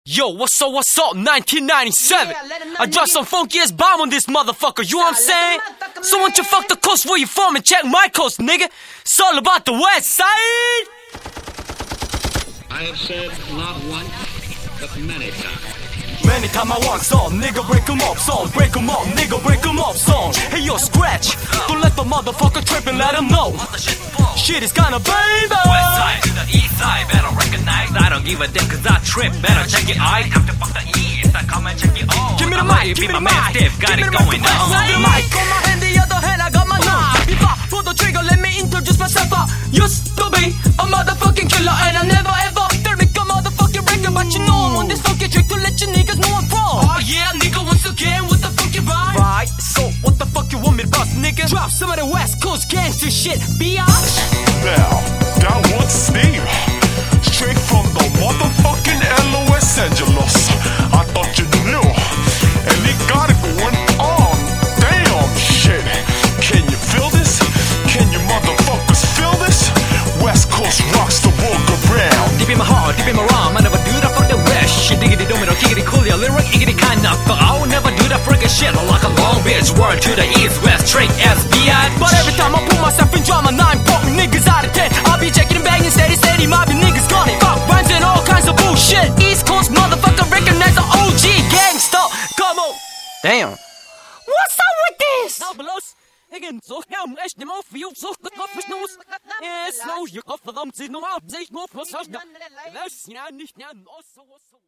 Yo, what's up, 1997? I dropped some funky ass bomb on this motherfucker, you know what I'm saying? So why don't you fuck the coast where you from and check my coast, nigga? It's all about the west side! I have said not once, but many times. Many time I want some, nigga break 'em up, son. Break 'em up, nigga break 'em up, son. Hey yo, Scratch, don't let the motherfucker trip and let him know shit is kinda baby. West side to the east side, better recognize. I don't give a damn cause I trip, better check it out. After fuck the east, I come and check it out. Give me the mic, give me the mic. Stiff, got it going on. The mic on my hand, the other hand I got my knife. Before pull the trigger, let me introduce myself. I used to be a motherfucking killer and I never ever dare make a motherfucking record. But you know I'm on this funky trick to let you niggas know I'm from. Oh yeah, nigga, once again with the funky rhyme. Right, so what the fuck you want me to bust, nigga? Drop some of the West Coast gangster shit, biatch. Now, that was Steve, straight from the motherfucking Los Angeles. I thought you knew, and he got it going on. Damn shit, can you feel this? Can you motherfuckers feel this? West Coast rocks the world around. Deep in my heart, deep in my rhyme, I never do that for the West shit. Diggity domino, kickity coolio, lyric, iggity kinda. But I will never do that freaking shit like a long bitch. Word to the east, west, straight as biatch. But every time I put myself in drama, 9 fucking niggas out of 10. I'll be checking and banging, steady, mobbing niggas got it. Fuck rhymes and all kinds of bullshit. East Coast motherfucker recognize the OG gangsta. Come on. Damn. What's up with this? Nou beloos. Ik ben zo hem echt niet meer veel zo goed versnoes. Is nou je koffer om zich nog op zich nog versnoes. Luister nou niet naar ons.